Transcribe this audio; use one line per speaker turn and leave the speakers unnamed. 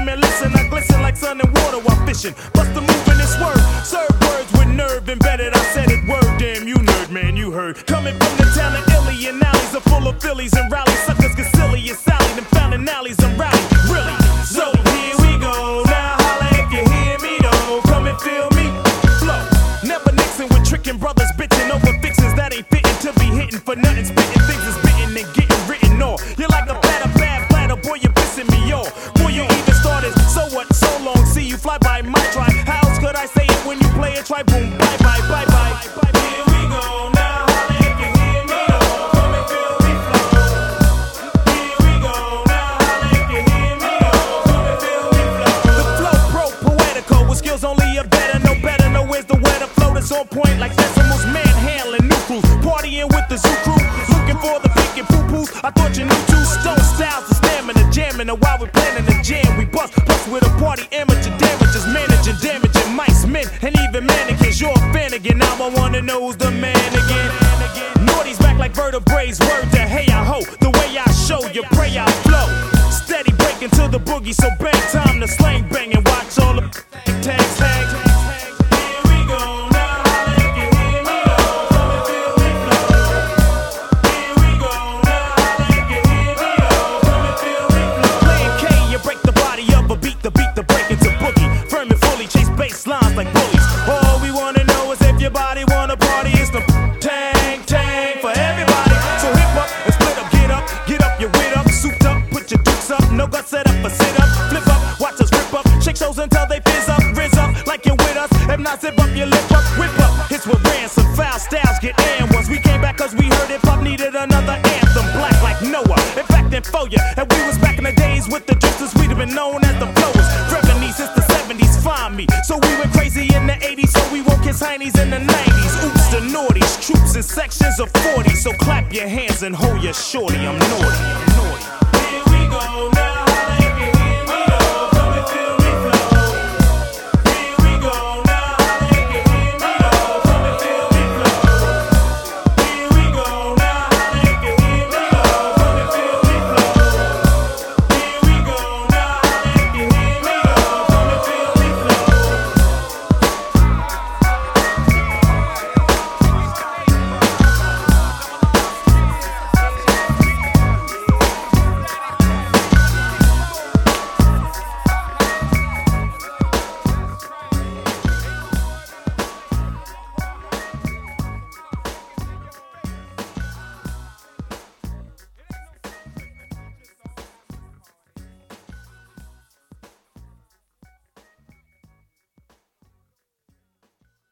man, listen, I glisten like sun and water while fishing. Bust the move in this word, serve words with nerve embedded. I said it word, damn you nerd, man, you heard. Coming from the town of Illy and alleys are full of Phillies and rallies. Suckers get silly and Sally, them founding alleys and rally. Really? So here we go. Now holla if you hear me though. Come and feel me. Flow. Never mixing with tricking brothers, bitching over fixins that ain't fitting to be hitting for nothing. Spitting things is bitten and getting written off. You're like a platter, bad platter, boy, you're pissing me off. Boy, you even started, so what? So long, see you fly by my try. How else could I say it when you play it? Try boom, bye bye, bye bye. Here we go, now holla if you hear me though. Come and feel me flow. Here we go, now holla if you hear me though. Come and feel me flow. The flow pro poetical with skills only a better, no better, no where's the weather flow that's on point like decimals, manhandling new crews, partying with the zoo crew, looking for the pink and poo-poos. I thought you knew two stone styles, the stamina, jamming, and while we're planning the jam, we bust with a party, amateur damages, managing, damaging mice, men, and even mannequins. You're a fan again, now I wanna know who's the man again. Naughty's back like vertebrae, word to hey I ho. The way I show you, pray I flow. Steady breaking to the boogie, so bang time to slang bang and watch all the tags hang. Here we go, now holla if you hear me though. Come and feel me flow. Here we go, now holla if you hear me though. Come and feel me flow. Playing K, you break the body of a beat, the break into boogie. Firm and fully chase bass lines like bullies. All we wanna know is if your body wanna party. It's the tang for everybody. So hip up and split up, get up, your wit up, souped up, put your dukes up, no guts set up, a sit up, flip up, watch us rip up, shake shows until they fizz up, rizz up like you're with us. If not, zip up your lip up, whip up. Hits with ransom, foul styles get and once we came back 'cause we heard hip hop needed another anthem. Black like Noah, in fact, then for ya. And we was back in the days with the drifters, we'd have been known as the flowers. Revenue since the 70s, find me. So we went crazy in the 80s, so we won't kiss heinies in the 90s. Oops, the naughties, troops in sections of 40. So clap your hands and hold your shorty, I'm naughty.